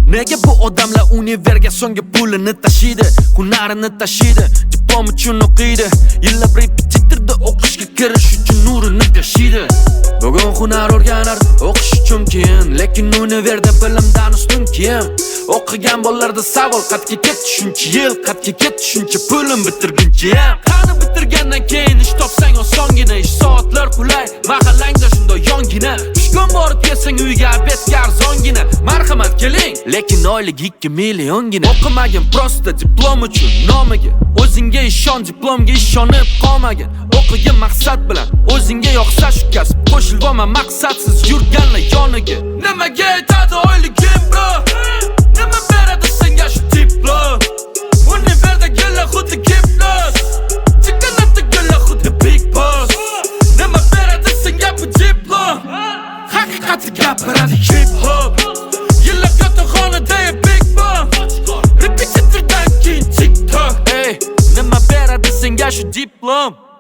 Nega bu odamlar univerga so'nggi pulini tashiydi, hunarini tashiydi, diplom uchun o'qiydi, yillab repetitorda o'qishga kirish uchun nurini tashiydi. Bugun hunar o'rganar o'qish uchun keyin, lekin univerda bilimdan ustun kim? O'qigan bolalarda savol qatga ketdi shuncha yil, qatga ketdi shuncha pulim bitirguncha ham. Qani bitirgandan keyin ish topsang osongina, ish soatlar qulay, mahallangda shunda yongina. Tushkun borib kelsang uyga obedga arzongina. Marhamat keling, lekin oylik 2 milliongina. O'qimagin prosta diplom uchun nomiga, o'zingga ishon, diplomga ishonib qolmagin. O'qigin maqsad bilan, o'zingga yoqsa shu kasb, qo'shilib olma maqsadsiz yurganlar yoniga. Nimaga aytadi oyligim bro? Nima beradi senga shu diplom? Univerda gilla xuddi gipnoz, chiqanadi gilla xuddi big boss. Nima beradi senga bu diplom? Haqiqatni gapiradi hip hop. Yillab yotoqxonada big bomb, repetitordan keyin TikTok. Nima beradi senga shu diplom?